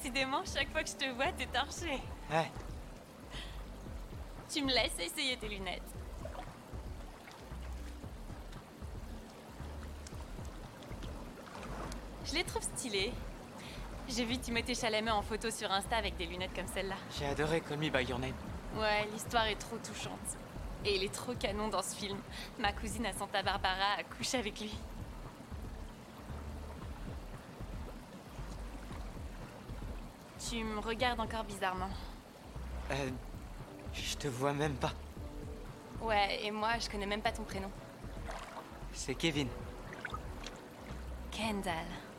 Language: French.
Décidément, chaque fois que je te vois, t'es torché. Ouais. Tu me laisses essayer tes lunettes. Je les trouve stylées. J'ai vu Timothée Chalamet en photo sur Insta avec des lunettes comme celle-là. J'ai adoré Call Me By Your Name. Ouais, l'histoire est trop touchante. Et il est trop canon dans ce film. Ma cousine à Santa Barbara a couché avec lui. Tu me regardes encore bizarrement. Je te vois même pas. Ouais, et moi, je connais même pas ton prénom. C'est Kevin. Kendall.